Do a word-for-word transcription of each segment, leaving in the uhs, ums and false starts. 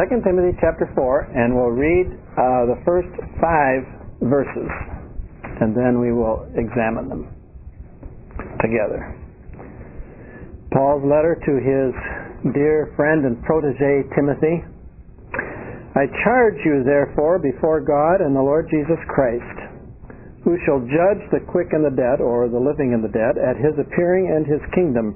Second Timothy chapter four, and we'll read uh, the first five verses, and then we will examine them together. Paul's letter to his dear friend and protege Timothy. I charge you therefore before God and the Lord Jesus Christ, who shall judge the quick and the dead, or the living and the dead, at his appearing and his kingdom.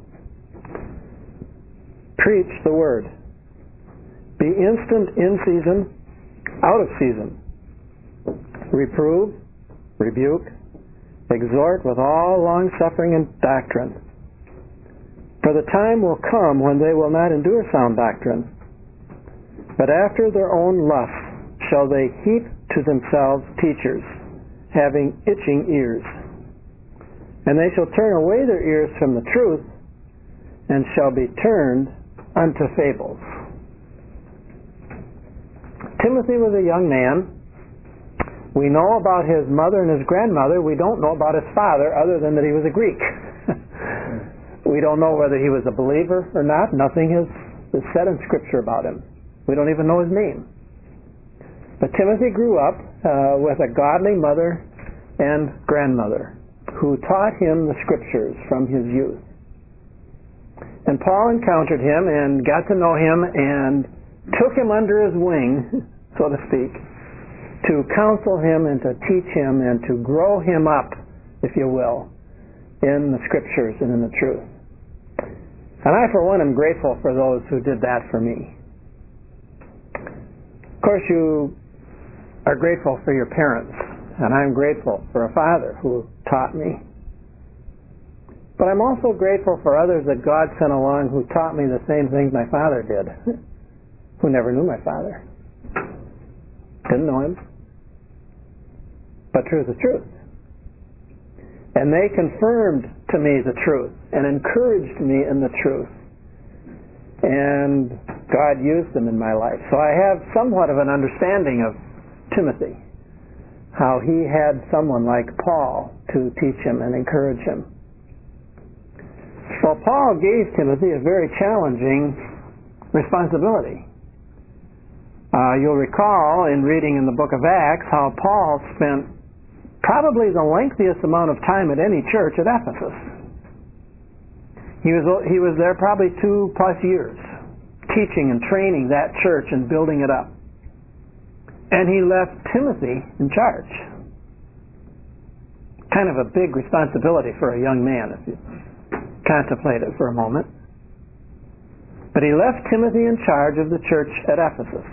Preach the word. Be instant in season, out of season. Reprove, rebuke, exhort with all long-suffering and doctrine. For the time will come when they will not endure sound doctrine, but after their own lusts shall they heap to themselves teachers, having itching ears. And they shall turn away their ears from the truth, and shall be turned unto fables. Timothy was a young man. We know about his mother and his grandmother. We don't know about his father, other than that he was a Greek. We don't know whether he was a believer or not. Nothing is, is said in Scripture about him. We don't even know his name. But Timothy grew up uh, with a godly mother and grandmother who taught him the Scriptures from his youth. And Paul encountered him and got to know him and took him under his wing, so to speak, to counsel him and to teach him and to grow him up, if you will, in the Scriptures and in the truth. And I, for one, am grateful for those who did that for me. Of course, you are grateful for your parents, and I'm grateful for a father who taught me. But I'm also grateful for others that God sent along who taught me the same things my father did, who never knew my father. Didn't know him. But truth is truth. And they confirmed to me the truth and encouraged me in the truth. And God used them in my life. So I have somewhat of an understanding of Timothy, how he had someone like Paul to teach him and encourage him. Well, Paul gave Timothy a very challenging responsibility. Uh, you'll recall in reading in the book of Acts how Paul spent probably the lengthiest amount of time at any church at Ephesus. He was, he was there probably two plus years, teaching and training that church and building it up. And he left Timothy in charge. Kind of a big responsibility for a young man, if you contemplate it for a moment. But he left Timothy in charge of the church at Ephesus.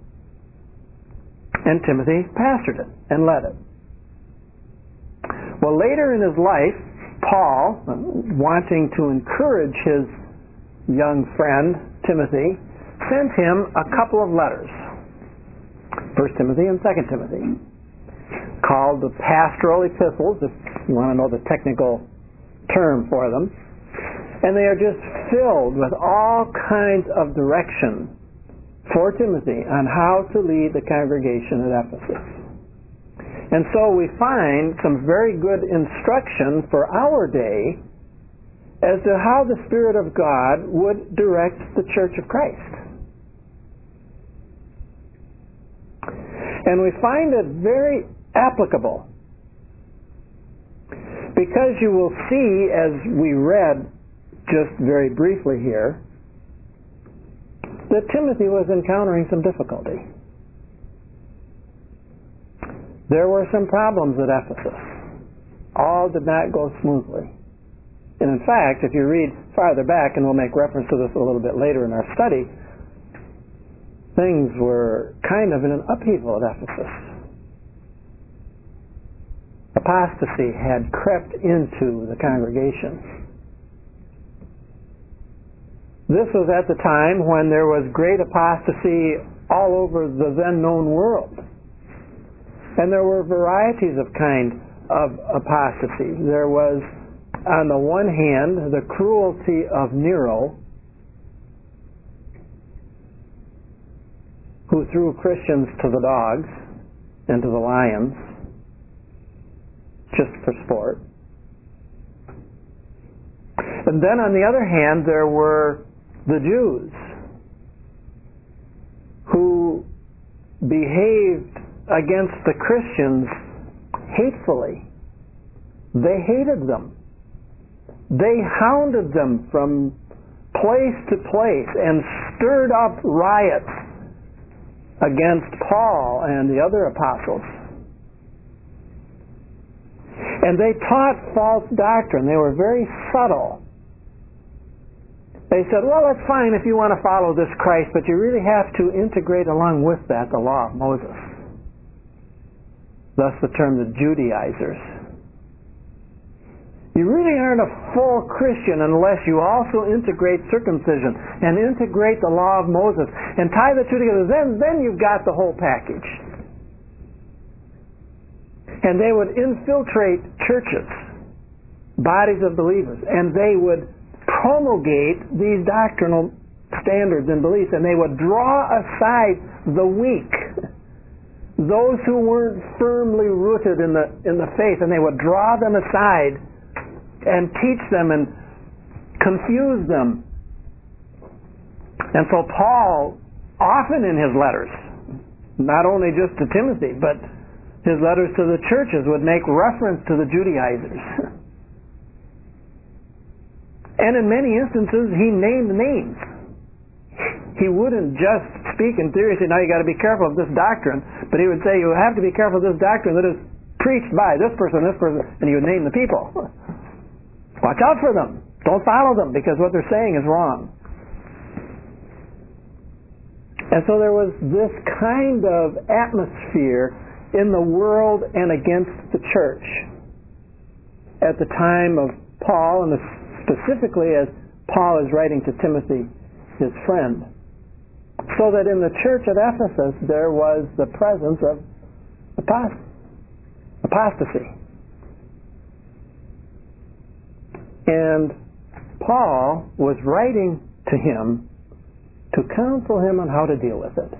And Timothy pastored it and led it. Well, later in his life, Paul, wanting to encourage his young friend, Timothy, sent him a couple of letters. First Timothy and Second Timothy, called the pastoral epistles, if you want to know the technical term for them. And they are just filled with all kinds of direction for Timothy on how to lead the congregation at Ephesus. And so we find some very good instruction for our day as to how the Spirit of God would direct the Church of Christ. And we find it very applicable because you will see, as we read just very briefly here, that Timothy was encountering some difficulty. There were some problems at Ephesus. All did not go smoothly. And in fact, if you read farther back, and we'll make reference to this a little bit later in our study, things were kind of in an upheaval at Ephesus. Apostasy had crept into the congregation. This was at the time when there was great apostasy all over the then known world. And there were varieties of kind of apostasy. There was, on the one hand, the cruelty of Nero, who threw Christians to the dogs and to the lions, just for sport. And then on the other hand, there were the Jews, who behaved against the Christians hatefully. They hated them. They hounded them from place to place and stirred up riots against Paul and the other apostles. And they taught false doctrine. They were very subtle. They said, well, that's fine if you want to follow this Christ, but you really have to integrate along with that the law of Moses. Thus the term the Judaizers. You really aren't a full Christian unless you also integrate circumcision and integrate the law of Moses and tie the two together. Then, then you've got the whole package. And they would infiltrate churches, bodies of believers, and they would promulgate these doctrinal standards and beliefs, and they would draw aside the weak, those who weren't firmly rooted in the in the faith, and they would draw them aside and teach them and confuse them. And so Paul, often in his letters, not only just to Timothy, but his letters to the churches, would make reference to the Judaizers. And in many instances, he named names. He wouldn't just speak in theory and say, now you got to be careful of this doctrine, but he would say, you have to be careful of this doctrine that is preached by this person, this person, and he would name the people. Watch out for them. Don't follow them, because what they're saying is wrong. And so there was this kind of atmosphere in the world and against the church at the time of Paul, and specifically as Paul is writing to Timothy, his friend. So that in the church at Ephesus there was the presence of apost- apostasy. And Paul was writing to him to counsel him on how to deal with it.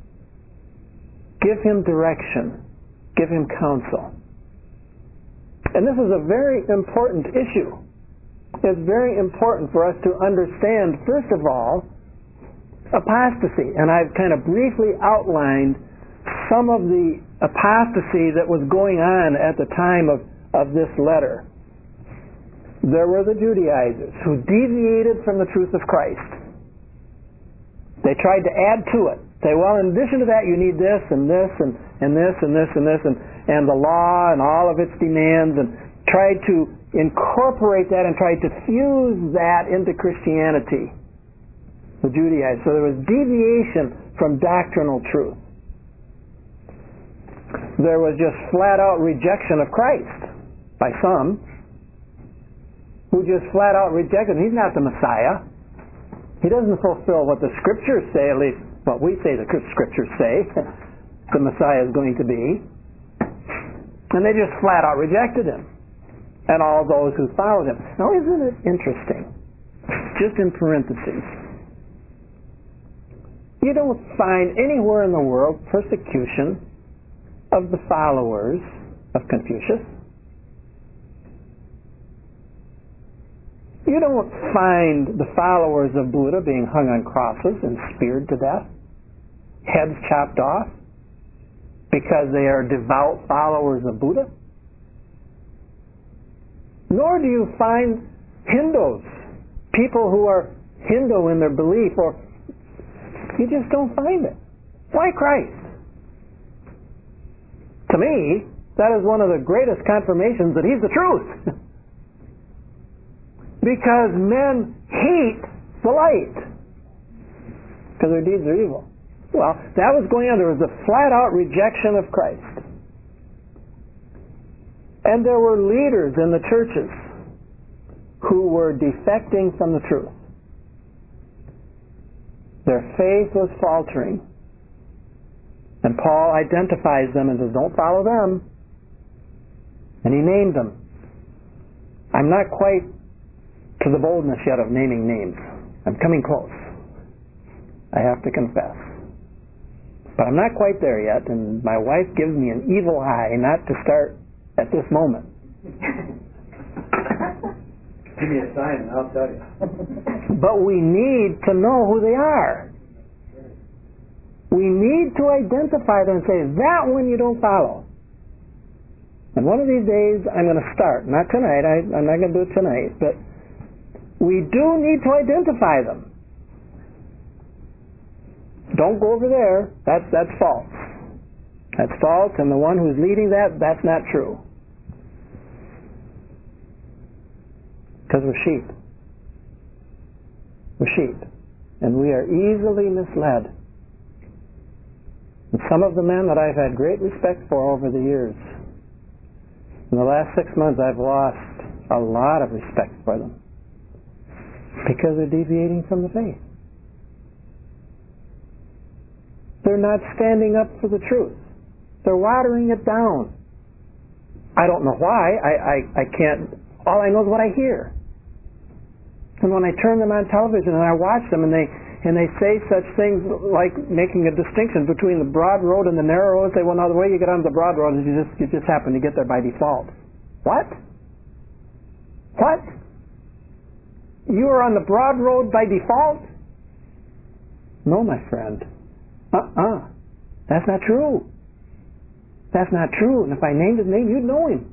Give him direction. Give him counsel. And this is a very important issue. It's very important for us to understand, first of all, apostasy. And I've kind of briefly outlined some of the apostasy that was going on at the time of, of this letter. There were the Judaizers who deviated from the truth of Christ. They tried to add to it. Say, well, in addition to that, you need this and this and, and this and this and this and, and the law and all of its demands, and tried to incorporate that and tried to fuse that into Christianity, the Judaizers. So there was deviation from doctrinal truth. There was just flat-out rejection of Christ by some, who just flat-out rejected him. He's not the Messiah. He doesn't fulfill what the Scriptures say, at least what we say the Scriptures say the Messiah is going to be. And they just flat-out rejected him, and all those who followed him. Now, isn't it interesting, just in parentheses, you don't find anywhere in the world persecution of the followers of Confucius. You don't find the followers of Buddha being hung on crosses and speared to death, heads chopped off, because they are devout followers of Buddha. Nor do you find Hindus, people who are Hindu in their belief, or you just don't find it. Why Christ? To me, that is one of the greatest confirmations that He's the truth. Because men hate the light, because their deeds are evil. Well, that was going on. There was a flat-out rejection of Christ. And there were leaders in the churches who were defecting from the truth. Their faith was faltering. And Paul identifies them and says, don't follow them. And he named them. I'm not quite to the boldness yet of naming names. I'm coming close, I have to confess. But I'm not quite there yet, and my wife gives me an evil eye not to start at this moment. Give me a sign and I'll tell you. But we need to know who they are. We need to identify them and say, that one you don't follow. And one of these days I'm going to start. Not tonight. I, I'm not going to do it tonight. But we do need to identify them. Don't go over there. That's, that's false. That's false, and the one who's leading that, that's not true. Because we're sheep. We're sheep. And we are easily misled. And some of the men that I've had great respect for over the years, in the last six months I've lost a lot of respect for them. Because they're deviating from the faith. They're not standing up for the truth. They're watering it down. I don't know why. I, I, I can't. All I know is what I hear. And when I turn them on television and I watch them and they and they say such things like making a distinction between the broad road and the narrow road, and say, well, now the way you get on the broad road is you just you just happen to get there by default. What? What? You are on the broad road by default? No, my friend. Uh-uh. That's not true. That's not true. And if I named his name, you'd know him.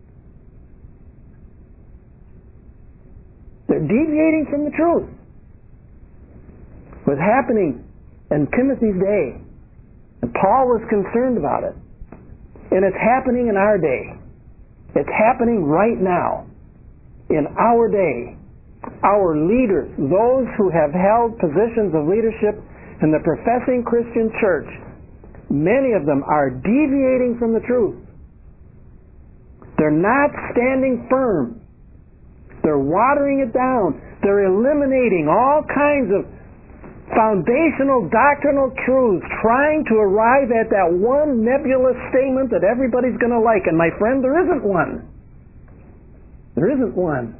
They're deviating from the truth. What's happening in Timothy's day, and Paul was concerned about it, and it's happening in our day. It's happening right now. In our day, our leaders, those who have held positions of leadership in the professing Christian church, many of them are deviating from the truth. They're not standing firm. They're watering it down. They're eliminating all kinds of foundational doctrinal truths, trying to arrive at that one nebulous statement that everybody's going to like. And my friend, there isn't one. There isn't one.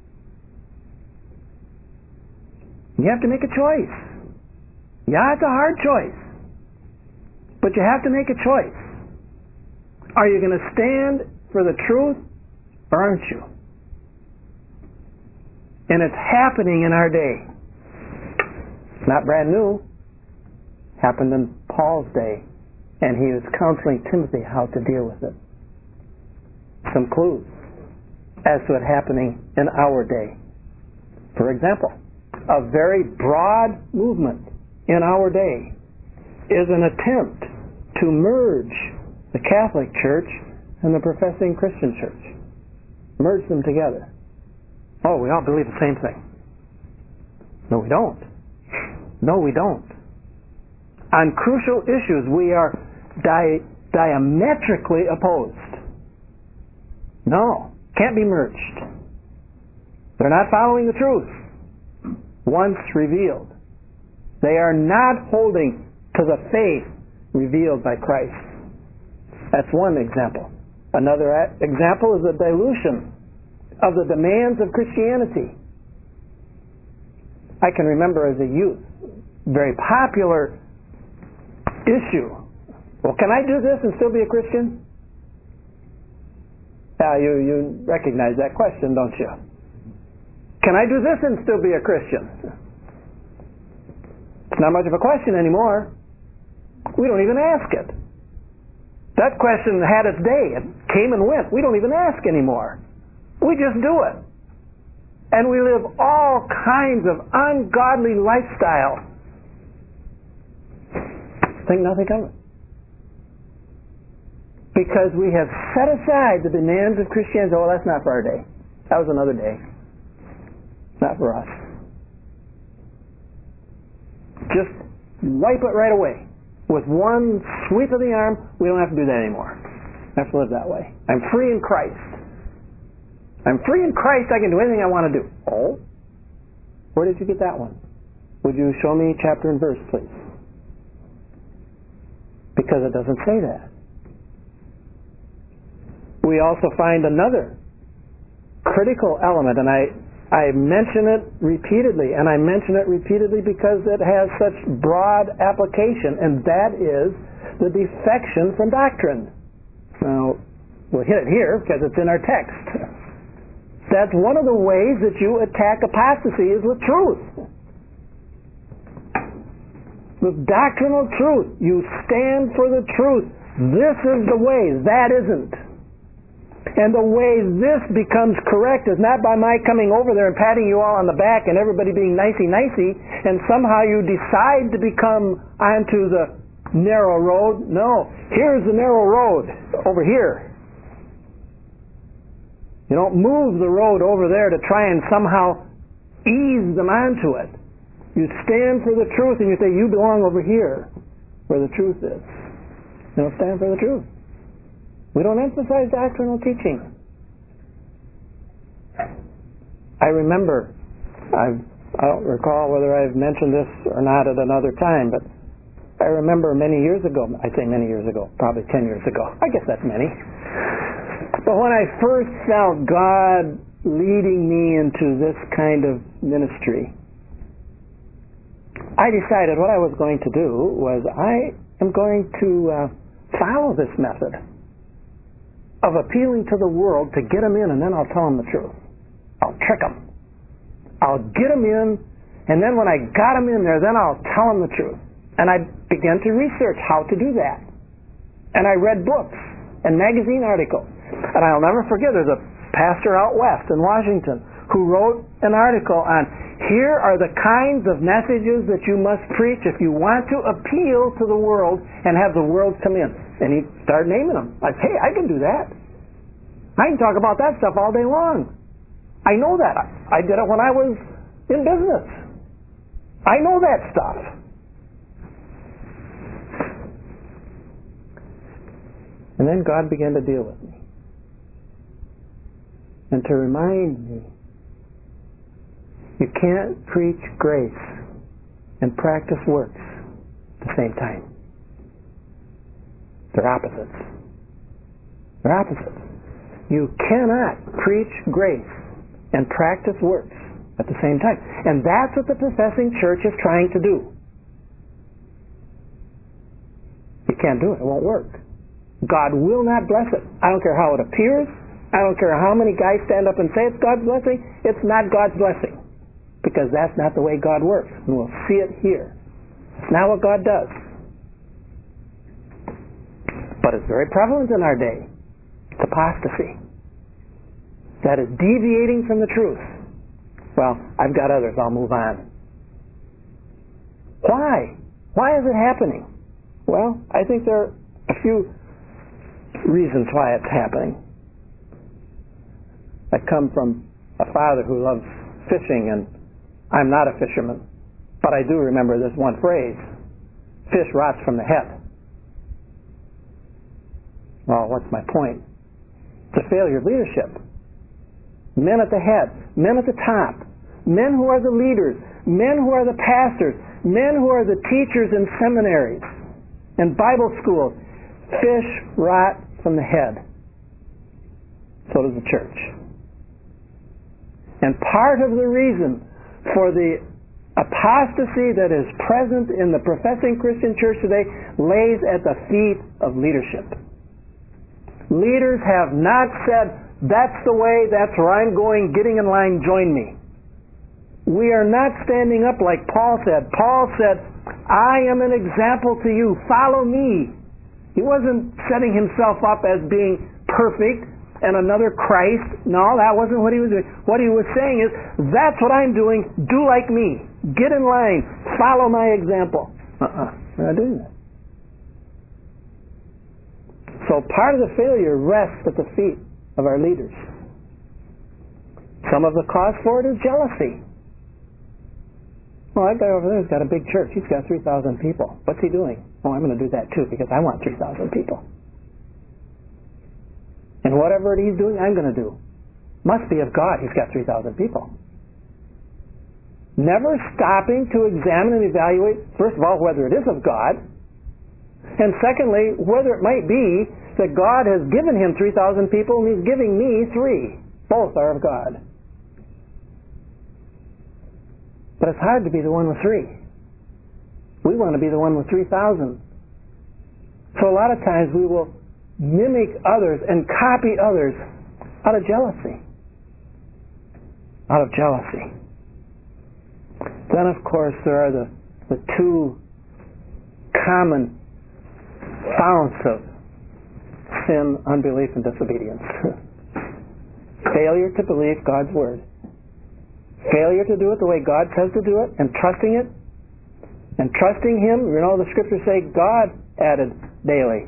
You have to make a choice. Yeah, it's a hard choice. But you have to make a choice. Are you going to stand for the truth or aren't you? And it's happening in our day. It's not brand new. Happened in Paul's day. And he was counseling Timothy how to deal with it. Some clues as to it happening in our day. For example, a very broad movement in our day is an attempt to merge the Catholic Church and the professing Christian Church. Merge them together. Oh, we all believe the same thing. No, we don't. No, we don't. On crucial issues, we are di- diametrically opposed. No, can't be merged. They're not following the truth once revealed. They are not holding to the faith revealed by Christ. That's one example. Another a- example is the dilution of the demands of Christianity. I can remember as a youth, very popular issue. Well, can I do this and still be a Christian? Yeah, you, you recognize that question, don't you? Can I do this and still be a Christian? It's not much of a question anymore. We don't even ask it. That question had its day. It came and went. We don't even ask anymore. We just do it. And we live all kinds of ungodly lifestyle. Think nothing of it. Because we have set aside the demands of Christianity. Oh, that's not for our day. That was another day. Not for us. Just wipe it right away. With one sweep of the arm, we don't have to do that anymore. I have to live that way. I'm free in Christ. I'm free in Christ. I can do anything I want to do. Oh? Where did you get that one? Would you show me chapter and verse, please? Because it doesn't say that. We also find another critical element, and I, I mention it repeatedly, and I mention it repeatedly because it has such broad application, and that is the defection from doctrine. Now, we'll hit it here because it's in our text. That's one of the ways that you attack apostasy is with truth. The doctrinal truth. You stand for the truth. This is the way. That isn't. And the way this becomes correct is not by my coming over there and patting you all on the back and everybody being nicey-nicey and somehow you decide to become onto the narrow road. No. Here's the narrow road. Over here. You don't move the road over there to try and somehow ease them onto it. You stand for the truth and you say, you belong over here where the truth is. You don't stand for the truth. We don't emphasize doctrinal teaching. I remember, I've, I don't recall whether I've mentioned this or not at another time, but I remember many years ago, I say many years ago, probably ten years ago. I guess that's many. But when I first felt God leading me into this kind of ministry, I decided what I was going to do was I am going to uh, follow this method of appealing to the world to get them in, and then I'll tell them the truth. I'll trick them. I'll get them in, and then when I got them in there, then I'll tell them the truth. And I began to research how to do that. And I read books and magazine articles. And I'll never forget, there's a pastor out west in Washington who wrote an article on here are the kinds of messages that you must preach if you want to appeal to the world and have the world come in. And he started naming them. Like, hey, I can do that. I can talk about that stuff all day long. I know that. I did it when I was in business. I know that stuff. And then God began to deal with me. And to remind me, you can't preach grace and practice works at the same time. They're opposites. They're opposites. You cannot preach grace and practice works at the same time. And that's what the professing church is trying to do. You can't do it. It won't work. God will not bless it. I don't care how it appears. I don't care how many guys stand up and say it's God's blessing. It's not God's blessing. Because that's not the way God works. And we'll see it here. It's not what God does. But it's very prevalent in our day. It's apostasy. That is deviating from the truth. Well, I've got others. I'll move on. Why? Why is it happening? Well, I think there are a few reasons why it's happening. I come from a father who loves fishing, and I'm not a fisherman, but I do remember this one phrase, fish rots from the head. Well, what's my point? It's a failure of leadership. Men at the head, men at the top, men who are the leaders, men who are the pastors, men who are the teachers in seminaries and Bible schools. Fish rot from the head. So does the church. And part of the reason for the apostasy that is present in the professing Christian church today lays at the feet of leadership. Leaders have not said, that's the way, that's where I'm going, getting in line, join me. We are not standing up like Paul said. Paul said, I am an example to you, follow me. He wasn't setting himself up as being perfect and another Christ. No, that wasn't what he was doing. What he was saying is, that's what I'm doing, do like me. Get in line, follow my example. Uh-uh, we're not doing that. So part of the failure rests at the feet of our leaders. Some of the cause for it is jealousy. Well, that guy over there has got a big church. He's got three thousand people. What's he doing? Oh, I'm going to do that too because I want three thousand people. And whatever he's doing, I'm going to do. Must be of God. He's got three thousand people. Never stopping to examine and evaluate, first of all, whether it is of God, and secondly, whether it might be that God has given him three thousand people and he's giving me three. Both are of God. But it's hard to be the one with three. We want to be the one with three thousand. So a lot of times we will mimic others and copy others out of jealousy. Out of jealousy. Then, of course, there are the, the two common founts of sin, unbelief, and disobedience. Failure to believe God's Word. Failure to do it the way God says to do it, and trusting it, and trusting Him. You know, the Scriptures say God added daily.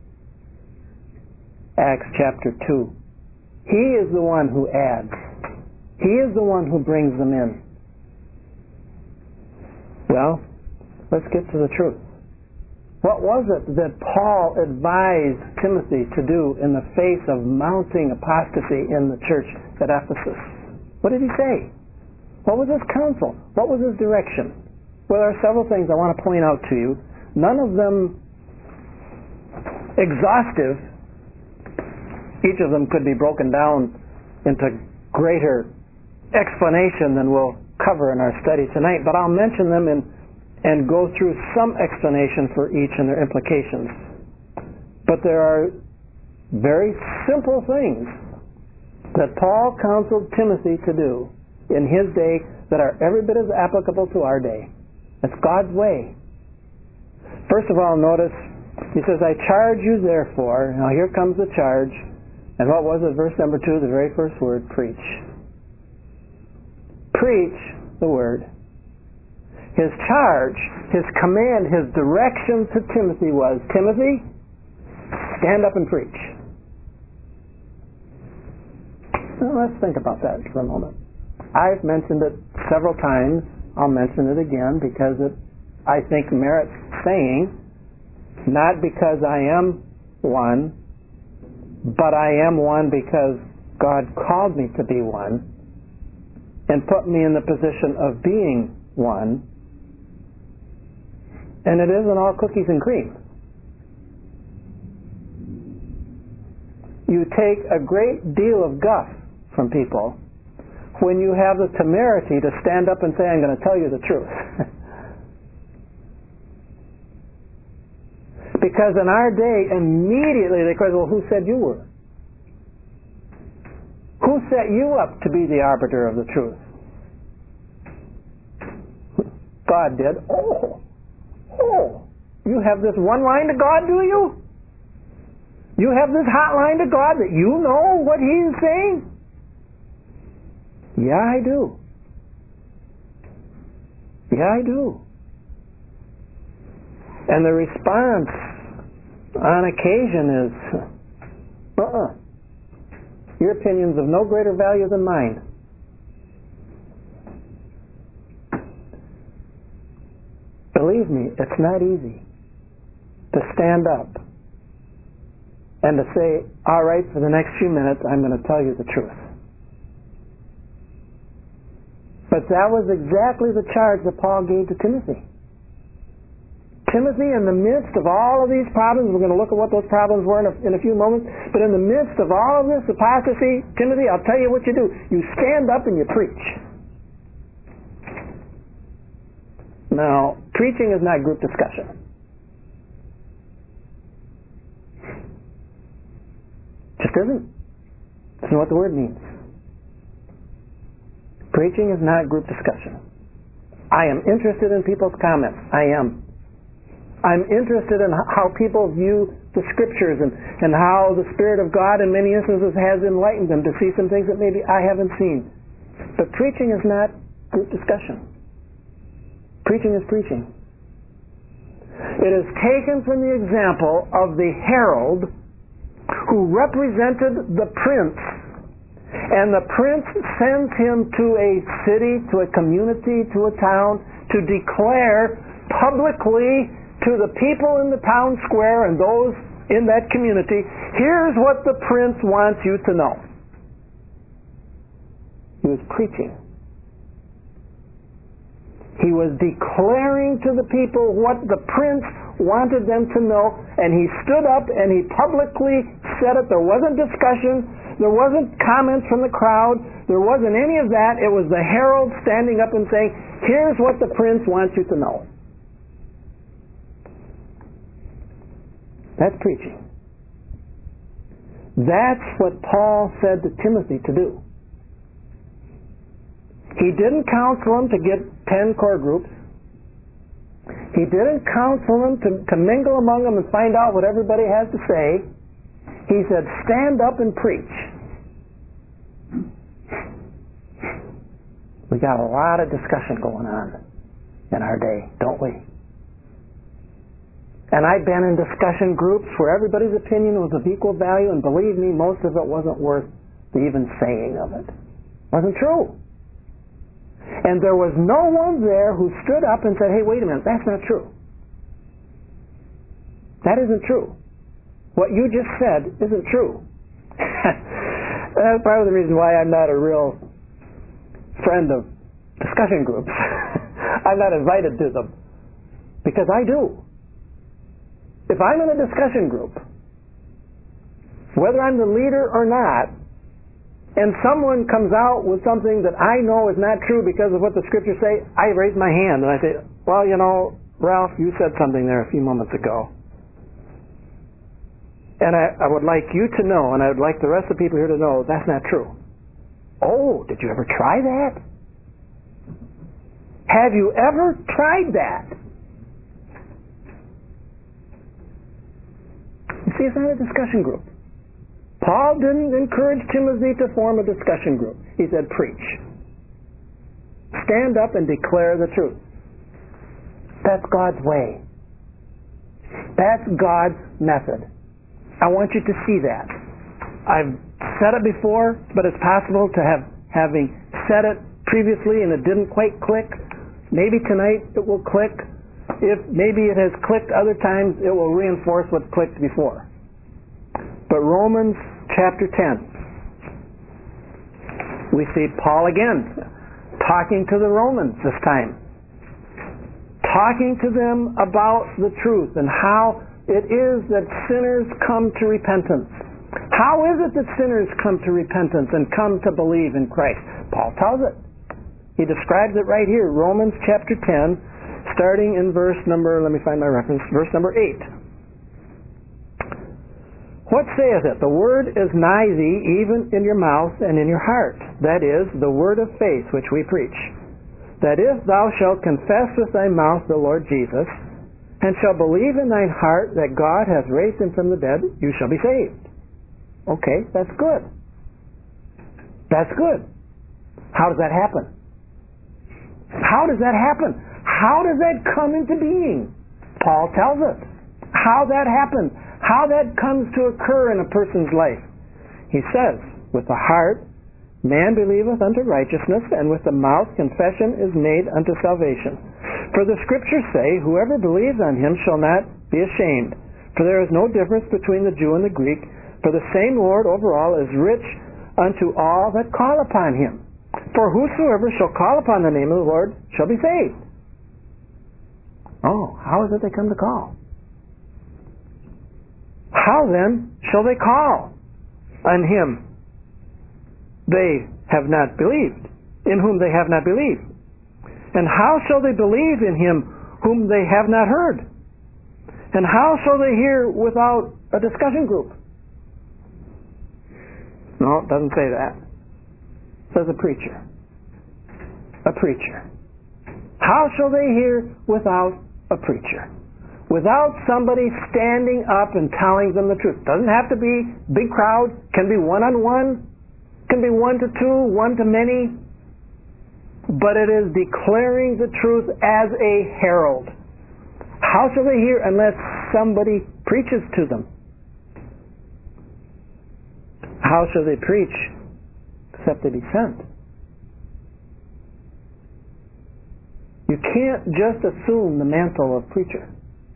Acts chapter two. He is the one who adds. He is the one who brings them in. Well, let's get to the truth. What was it that Paul advised Timothy to do in the face of mounting apostasy in the church at Ephesus? What did he say? What was his counsel? What was his direction? Well, there are several things I want to point out to you. None of them exhaustive. Each of them could be broken down into greater explanation than we'll cover in our study tonight, but I'll mention them in and go through some explanation for each and their implications. But there are very simple things that Paul counseled Timothy to do in his day that are every bit as applicable to our day. It's God's way. First of all, notice, he says, I charge you therefore, now here comes the charge, and what was it, verse number two, the very first word, preach. Preach the Word. His charge, his command, his direction to Timothy was, Timothy, stand up and preach. Now let's think about that for a moment. I've mentioned it several times. I'll mention it again because it, I think, merits saying, not because I am one, but I am one because God called me to be one and put me in the position of being one. And it isn't all cookies and cream. You take a great deal of guff from people when you have the temerity to stand up and say, I'm going to tell you the truth. Because in our day, immediately they question, well, who said you were? Who set you up to be the arbiter of the truth? God did. Oh, oh, you have this one line to God, do you? You have this hotline to God that you know what He's saying? Yeah, I do. Yeah, I do. And the response on occasion is, uh-uh. Your opinion's of no greater value than mine. Believe me, it's not easy to stand up and to say, all right, for the next few minutes, I'm going to tell you the truth. But that was exactly the charge that Paul gave to Timothy. Timothy, in the midst of all of these problems, we're going to look at what those problems were in a, in a few moments, but in the midst of all of this apostasy, Timothy, I'll tell you what you do. You stand up and you preach. Now, preaching is not group discussion. Just isn't. That's not what the word means. Preaching is not group discussion. I am interested in people's comments. I am. I'm interested in how people view the Scriptures and, and how the Spirit of God in many instances has enlightened them to see some things that maybe I haven't seen. But preaching is not group discussion. Preaching is preaching. It is taken from the example of the herald who represented the prince, and the prince sends him to a city, to a community, to a town, to declare publicly to the people in the town square and those in that community, here's what the prince wants you to know. He was preaching. He was declaring to the people what the prince wanted them to know, and he stood up and he publicly said it. There wasn't discussion. There wasn't comments from the crowd. There wasn't any of that. It was the herald standing up and saying, here's what the prince wants you to know. That's preaching. That's what Paul said to Timothy to do. He didn't counsel him to get ten core groups. He didn't counsel them to, to mingle among them and find out what everybody has to say. He said, stand up and preach. We got a lot of discussion going on in our day, don't we? And I've been in discussion groups where everybody's opinion was of equal value, and believe me, most of it wasn't worth the even saying of it. It wasn't true. And there was no one there who stood up and said, hey, wait a minute, that's not true. That isn't true. What you just said isn't true. That's part of the reason why I'm not a real friend of discussion groups. I'm not invited to them. Because I do. If I'm in a discussion group, whether I'm the leader or not, and someone comes out with something that I know is not true because of what the scriptures say, I raise my hand and I say, well, you know, Ralph, you said something there a few moments ago. And I, I would like you to know, and I would like the rest of the people here to know, that's not true. Oh, did you ever try that? Have you ever tried that? You see, it's not a discussion group. Paul didn't encourage Timothy to form a discussion group. He said, preach. Stand up and declare the truth. That's God's way. That's God's method. I want you to see that. I've said it before, but it's possible to have having said it previously and it didn't quite click. Maybe tonight it will click. If maybe it has clicked other times, it will reinforce what clicked before. But Romans chapter ten, we see Paul again talking to the Romans this time, talking to them about the truth and how it is that sinners come to repentance. How is it that sinners come to repentance and come to believe in Christ? Paul tells it. He describes it right here, Romans chapter ten, starting in verse number, let me find my reference, verse number eight. What saith it? The word is nigh thee, even in your mouth and in your heart. That is, the word of faith which we preach. That if thou shalt confess with thy mouth the Lord Jesus, and shalt believe in thine heart that God hath raised him from the dead, you shall be saved. Okay, that's good. That's good. How does that happen? How does that happen? How does that come into being? Paul tells us how that happens, how that comes to occur in a person's life. He says, with the heart man believeth unto righteousness, and with the mouth confession is made unto salvation. For the scriptures say, whoever believes on him shall not be ashamed. For there is no difference between the Jew and the Greek, for the same Lord over all is rich unto all that call upon him. For whosoever shall call upon the name of the Lord shall be saved. Oh, how is it they come to call? How then shall they call on him they have not believed, in whom they have not believed? And how shall they believe in him whom they have not heard? And how shall they hear without a discussion group? No, it doesn't say that. It says a preacher. A preacher. How shall they hear without a preacher? Without somebody standing up and telling them the truth. Doesn't have to be big crowd. Can be one-on-one. Can be one to two, one to many. But it is declaring the truth as a herald. How shall they hear unless somebody preaches to them? How shall they preach except they be sent? You can't just assume the mantle of preacher.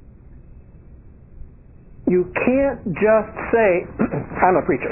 You can't just say, I'm a preacher.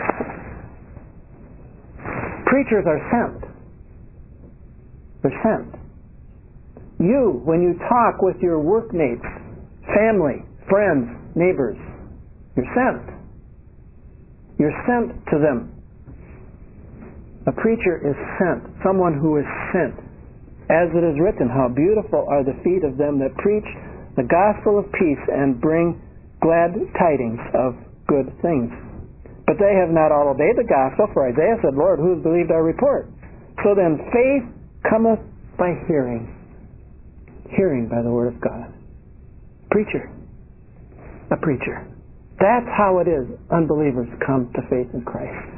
Preachers are sent. They're sent. You, when you talk with your workmates, family, friends, neighbors, you're sent. You're sent to them. A preacher is sent, someone who is sent. As it is written, how beautiful are the feet of them that preach the gospel of peace and bring glad tidings of good things. But they have not all obeyed the gospel, for Isaiah said, Lord, who has believed our report? So then faith cometh by hearing, hearing by the word of God. Preacher. A preacher. That's how it is unbelievers come to faith in Christ.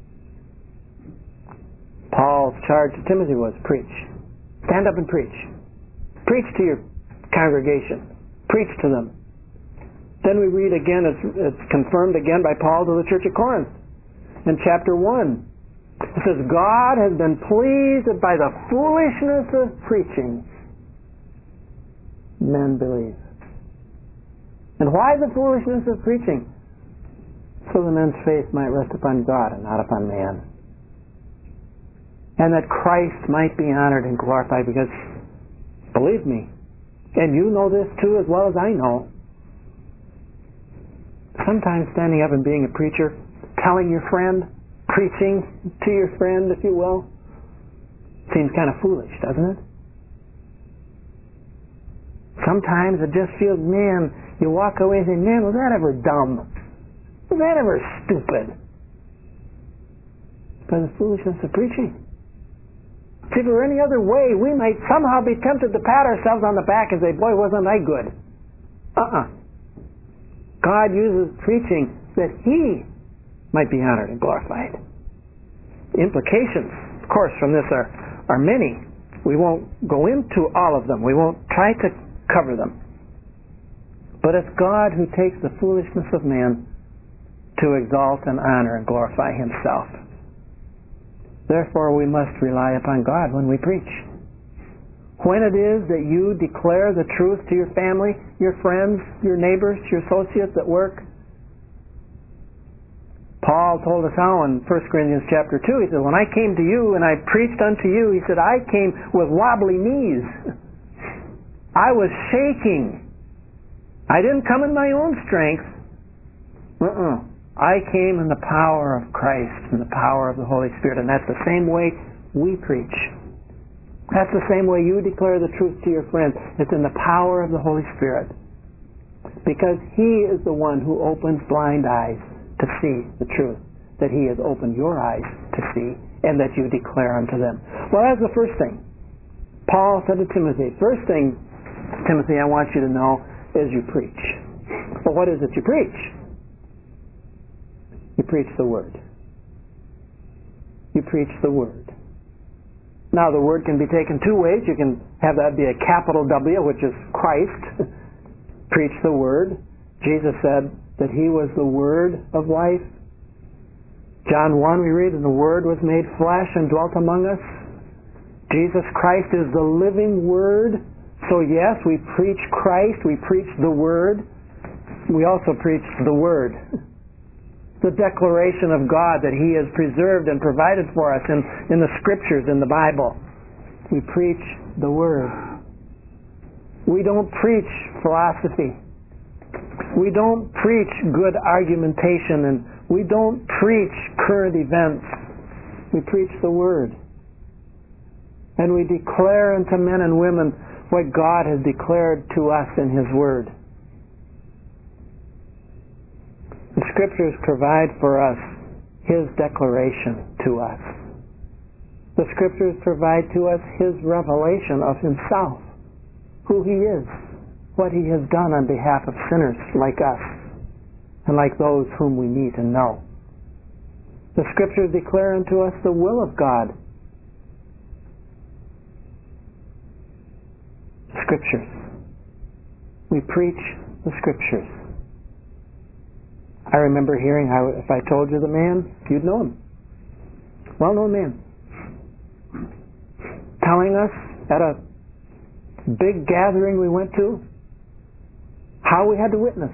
Paul's charge to Timothy was preach. Stand up and preach. Preach to your congregation. Preach to them. Then we read again, it's, it's confirmed again by Paul to the church at Corinth. In chapter one, it says, God has been pleased that by the foolishness of preaching, men believe. And why the foolishness of preaching? So the men's faith might rest upon God and not upon man. And that Christ might be honored and glorified, because, believe me, and you know this too as well as I know, sometimes standing up and being a preacher, telling your friend, preaching to your friend, if you will, seems kind of foolish, doesn't it? Sometimes it just feels, man, you walk away and say, man, was that ever dumb? Was that ever stupid? By the foolishness of preaching. See, if there were any other way, we might somehow be tempted to pat ourselves on the back and say, boy, wasn't I good? Uh-uh. God uses preaching that He might be honored and glorified. The implications, of course, from this are, are many. We won't go into all of them. We won't try to cover them. But it's God who takes the foolishness of man to exalt and honor and glorify Himself. Therefore, we must rely upon God when we preach. When it is that you declare the truth to your family, your friends, your neighbors, your associates at work. Paul told us how in First Corinthians chapter two, he said, when I came to you and I preached unto you, he said, I came with wobbly knees. I was shaking. I didn't come in my own strength. Uh-uh. I came in the power of Christ, in the power of the Holy Spirit, and that's the same way we preach. That's the same way you declare the truth to your friends. It's in the power of the Holy Spirit. Because He is the one who opens blind eyes to see the truth that He has opened your eyes to see, and that you declare unto them. Well, that's the first thing. Paul said to Timothy, first thing, Timothy, I want you to know is you preach. Well, what is it you preach? You preach the Word. You preach the Word. Now, the Word can be taken two ways. You can have that be a capital W, which is Christ. Preach the Word. Jesus said that He was the Word of life. John one, we read, and the Word was made flesh and dwelt among us. Jesus Christ is the living Word. So yes, we preach Christ. We preach the Word. We also preach the Word. The declaration of God that He has preserved and provided for us in, in the Scriptures, in the Bible. We preach the Word. We don't preach philosophy. We don't preach good argumentation, and we don't preach current events. We preach the Word. And we declare unto men and women what God has declared to us in His Word. The Scriptures provide for us His declaration to us. The Scriptures provide to us His revelation of Himself, who He is, what He has done on behalf of sinners like us, and like those whom we need and know. The Scriptures declare unto us the will of God. Scriptures. We preach the Scriptures. I remember hearing how if I told you the man, you'd know him. Well-known man. Telling us at a big gathering we went to how we had to witness.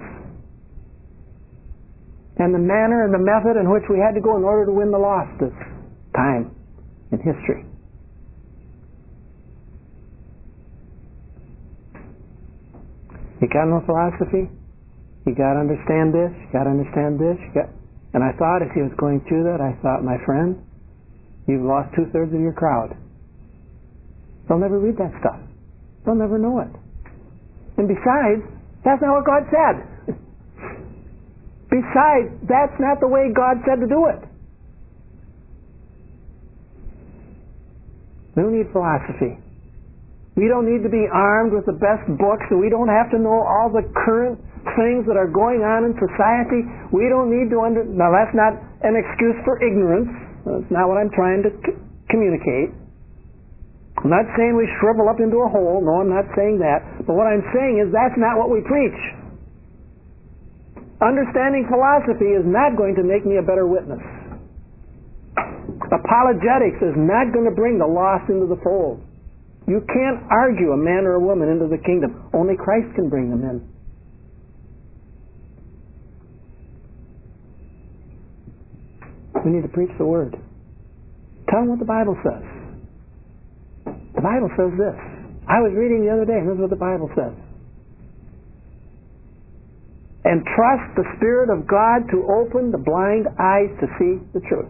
And the manner and the method in which we had to go in order to win the lost this time in history. You got no philosophy? You got to understand this, you got to understand this. You got... And I thought as he was going through that, I thought, my friend, you've lost two-thirds of your crowd. They'll never read that stuff. They'll never know it. And besides, that's not what God said. Besides, that's not the way God said to do it. We don't need philosophy. We don't need to be armed with the best books, and we don't have to know all the current things that are going on in society. We don't need to under... Now, that's not an excuse for ignorance. That's not what I'm trying to c- communicate. I'm not saying we shrivel up into a hole. No, I'm not saying that. But what I'm saying is that's not what we preach. Understanding philosophy is not going to make me a better witness. Apologetics is not going to bring the lost into the fold. You can't argue a man or a woman into the kingdom. Only Christ can bring them in. We need to preach the Word. Tell them what the Bible says. The Bible says this. I was reading the other day, and this is what the Bible says. And trust the Spirit of God to open the blind eyes to see the truth.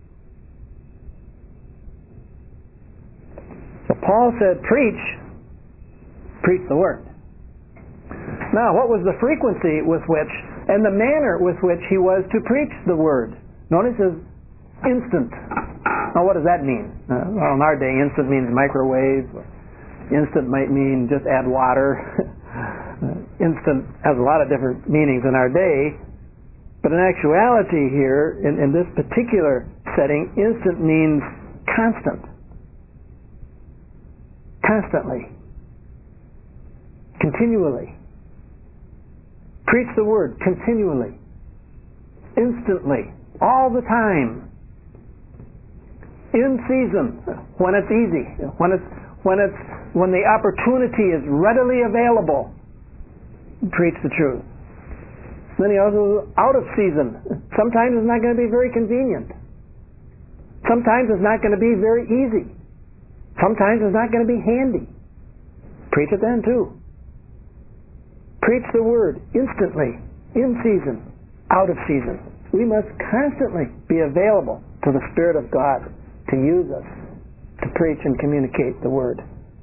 So Paul said, preach, preach the Word. Now, what was the frequency with which, and the manner with which he was to preach the Word? Notice it says instant. Now, what does that mean? Uh, well, in our day, instant means microwave. Instant might mean just add water. Instant has a lot of different meanings in our day. But in actuality here, in, in this particular setting, instant means constant. Constantly. Continually. Preach the Word continually. Instantly. All the time. In season, when it's easy, when it's when it's when the opportunity is readily available, preach the truth. Then he also out of season. Sometimes it's not going to be very convenient. Sometimes it's not going to be very easy. Sometimes it's not going to be handy. Preach it then too. Preach the Word instantly, in season, out of season. We must constantly be available to the Spirit of God to use us to preach and communicate the Word.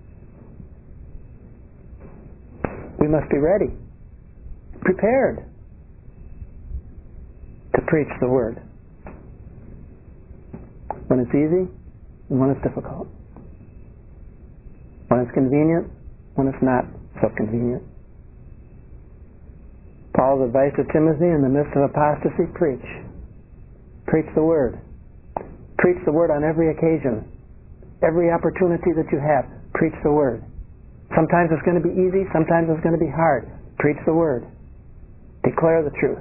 We must be ready, prepared to preach the Word when it's easy and when it's difficult, when it's convenient, when it's not so convenient. Paul's advice to Timothy in the midst of apostasy: preach. Preach the Word. Preach the Word on every occasion. Every opportunity that you have, preach the Word. Sometimes it's going to be easy, sometimes it's going to be hard. Preach the Word. Declare the truth.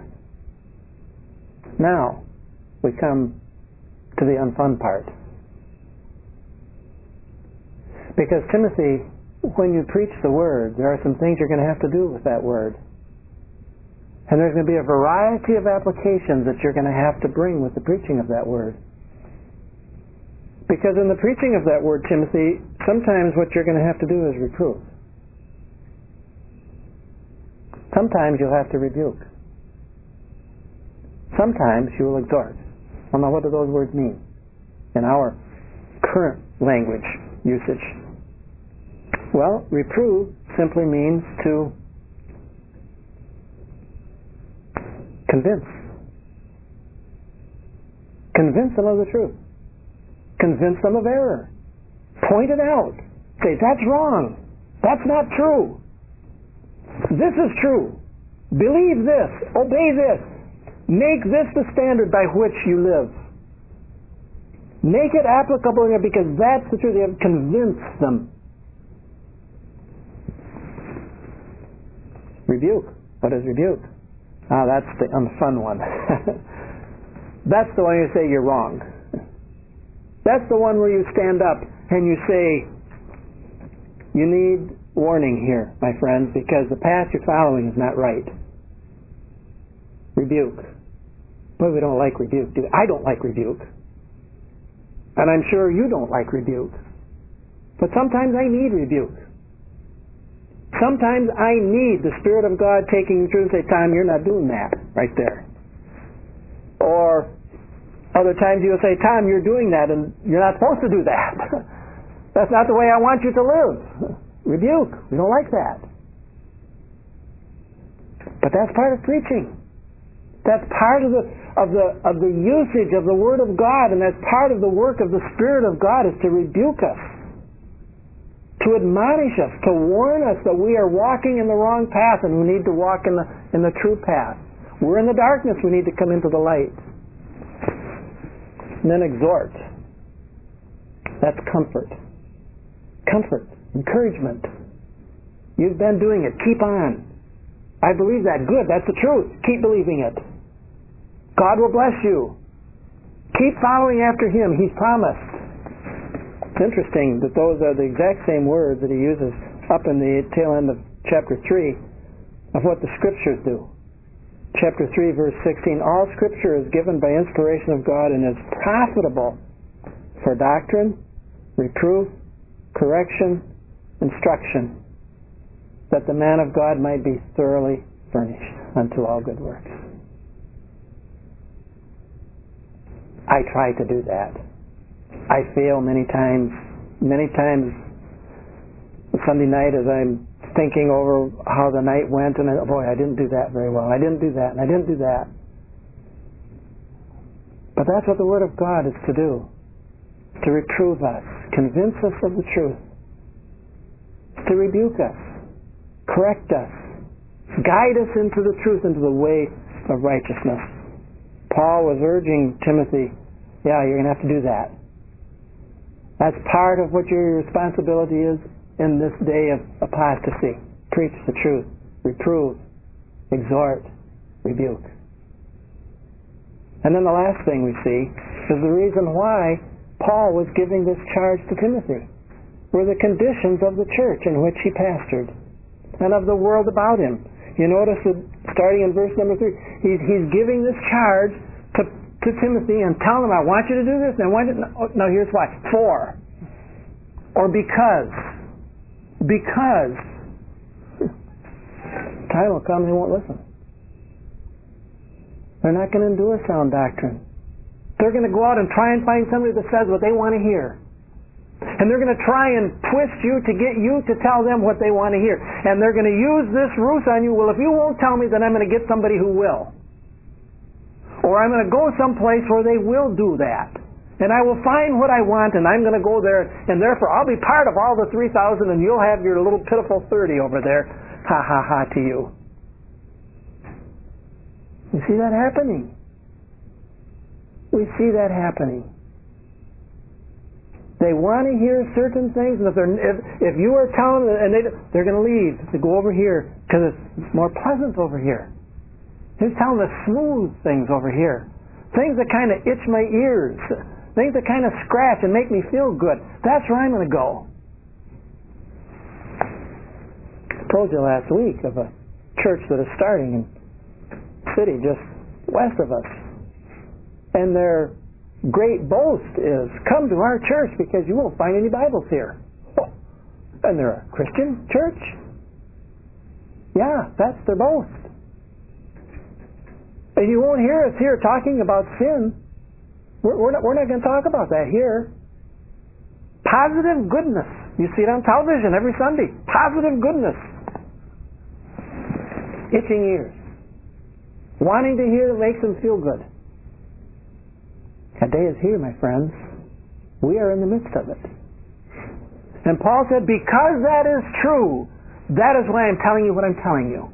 Now, we come to the unfun part. Because Timothy, when you preach the Word, there are some things you're going to have to do with that Word. And there's going to be a variety of applications that you're going to have to bring with the preaching of that Word. Because in the preaching of that Word, Timothy, sometimes what you're going to have to do is reprove. Sometimes you'll have to rebuke. Sometimes you will exhort. Well, now what do those words mean in our current language usage? Well, reprove simply means to convince. Convince them of the truth. Convince them of error. Point it out. Say, that's wrong. That's not true. This is true. Believe this. Obey this. Make this the standard by which you live. Make it applicable here because that's the truth. You have to convince them. Rebuke. What is rebuke? Ah, that's the unfun one. That's the one you say you're wrong. That's the one where you stand up and you say, you need warning here, my friends, because the path you're following is not right. Rebuke. Boy, we don't like rebuke, do we? I don't like rebuke. And I'm sure you don't like rebuke. But sometimes I need rebuke. Sometimes I need the Spirit of God taking me through and say, Tom, you're not doing that right there. Or other times you'll say, Tom, you're doing that and you're not supposed to do that. That's not the way I want you to live. Rebuke. We don't like that. But that's part of preaching. That's part of the of the of the usage of the Word of God, and that's part of the work of the Spirit of God is to rebuke us. to admonish us, to warn us that we are walking in the wrong path and we need to walk in the, in the true path. We're in the darkness, we need to come into the light. And then exhort. That's comfort. Comfort, encouragement. You've been doing it. Keep on. I believe that. Good. That's the truth. Keep believing it. God will bless you. Keep following after Him. He's promised. It's interesting that those are the exact same words that he uses up in the tail end of chapter three of what the Scriptures do. Chapter three, verse sixteen, all Scripture is given by inspiration of God and is profitable for doctrine, reproof, correction, instruction, that the man of God might be thoroughly furnished unto all good works. I try to do that. I fail many times. Many times Sunday night as I'm thinking over how the night went, and I, boy, I didn't do that very well. I didn't do that, and I didn't do that. But that's what the Word of God is to do. To reprove us, convince us of the truth, to rebuke us, correct us, guide us into the truth, into the way of righteousness. Paul was urging Timothy, yeah, you're going to have to do that. That's part of what your responsibility is in this day of apostasy. Preach the truth, reprove, exhort, rebuke. And then the last thing we see is the reason why Paul was giving this charge to Timothy were the conditions of the church in which he pastored and of the world about him. You notice that starting in verse number three, he's, he's giving this charge to to Timothy and tell him, I want you to do this, and I want you to, no, here's why. For. Or because. Because. Time will come, they won't listen. They're not going to endure sound doctrine. They're going to go out and try and find somebody that says what they want to hear. And they're going to try and twist you to get you to tell them what they want to hear. And they're going to use this ruse on you. Well, if you won't tell me, then I'm going to get somebody who will. Or I'm going to go someplace where they will do that. And I will find what I want, and I'm going to go there, and therefore I'll be part of all the three thousand, and you'll have your little pitiful thirty over there. Ha ha ha to you. You see that happening. We see that happening. They want to hear certain things, and if, they're, if, if you are telling them, and they, they're going to leave, they go over here, because it's more pleasant over here. He's telling the smooth things over here. Things that kind of itch my ears. Things that kind of scratch and make me feel good. That's where I'm going to go. I told you last week of a church that is starting in a city just west of us. And their great boast is, come to our church because you won't find any Bibles here. Oh, and they're a Christian church? Yeah, that's their boast. And you won't hear us here talking about sin. We're, we're not, we're not going to talk about that here. Positive goodness. You see it on television every Sunday. Positive goodness. Itching ears. Wanting to hear that makes them feel good. That day is here, my friends. We are in the midst of it. And Paul said, because that is true, that is why I'm telling you what I'm telling you.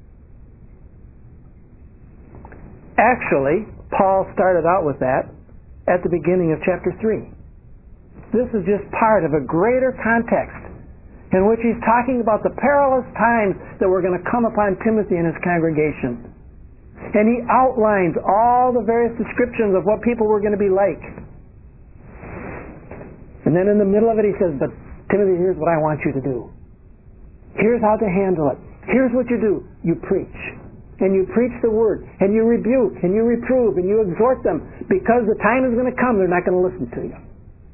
Actually, Paul started out with that at the beginning of chapter three. This is just part of a greater context in which he's talking about the perilous times that were going to come upon Timothy and his congregation. And he outlines all the various descriptions of what people were going to be like. And then in the middle of it he says, but Timothy, here's what I want you to do. Here's how to handle it. Here's what you do. You preach. And you preach the word, and you rebuke, and you reprove, and you exhort them, because the time is going to come they're not going to listen to you.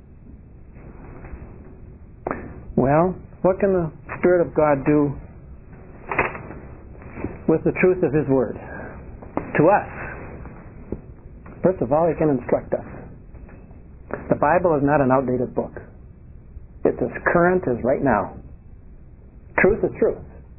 Well, what can the Spirit of God do with the truth of His Word? To us, first of all, He can instruct us. The Bible is not an outdated book. It's as current as right now. Truth is truth.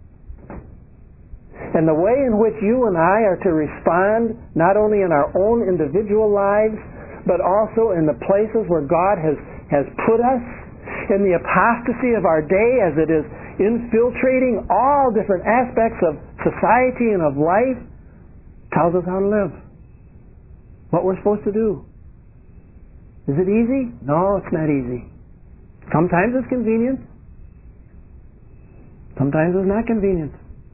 And the way in which you and I are to respond, not only in our own individual lives, but also in the places where God has, has put us, in the apostasy of our day as it is infiltrating all different aspects of society and of life, tells us how to live, what we're supposed to do. Is it easy? No, it's not easy. Sometimes it's convenient. Sometimes it's not convenient.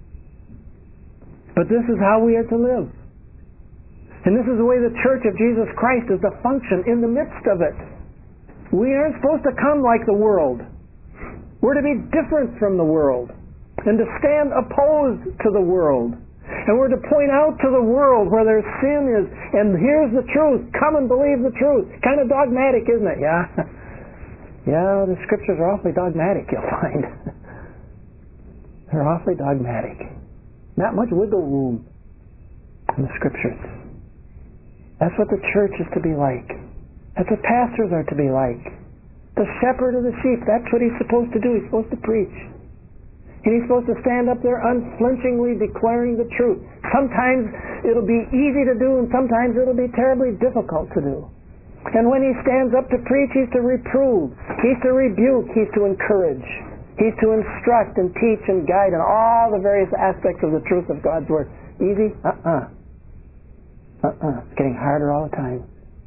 But this is how we are to live. And this is the way the Church of Jesus Christ is to function in the midst of it. We aren't supposed to come like the world. We're to be different from the world and to stand opposed to the world. And we're to point out to the world where their sin is, and here's the truth. Come and believe the truth. Kind of dogmatic, isn't it? Yeah. Yeah, the Scriptures are awfully dogmatic, you'll find. They're awfully dogmatic. Not much wiggle room in the Scriptures. That's what the church is to be like. That's what pastors are to be like. The shepherd of the sheep, that's what he's supposed to do. He's supposed to preach. And he's supposed to stand up there unflinchingly declaring the truth. Sometimes it'll be easy to do, and sometimes it'll be terribly difficult to do. And when he stands up to preach, he's to reprove, he's to rebuke, he's to encourage, he's to instruct and teach and guide in all the various aspects of the truth of God's Word. Easy? Uh-uh. Uh-uh. It's getting harder all the time.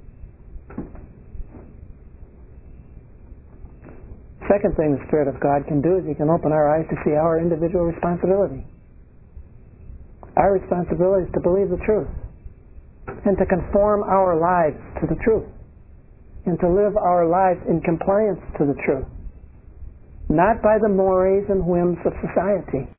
Second thing the Spirit of God can do is He can open our eyes to see our individual responsibility. Our responsibility is to believe the truth and to conform our lives to the truth and to live our lives in compliance to the truth, not by the mores and whims of society.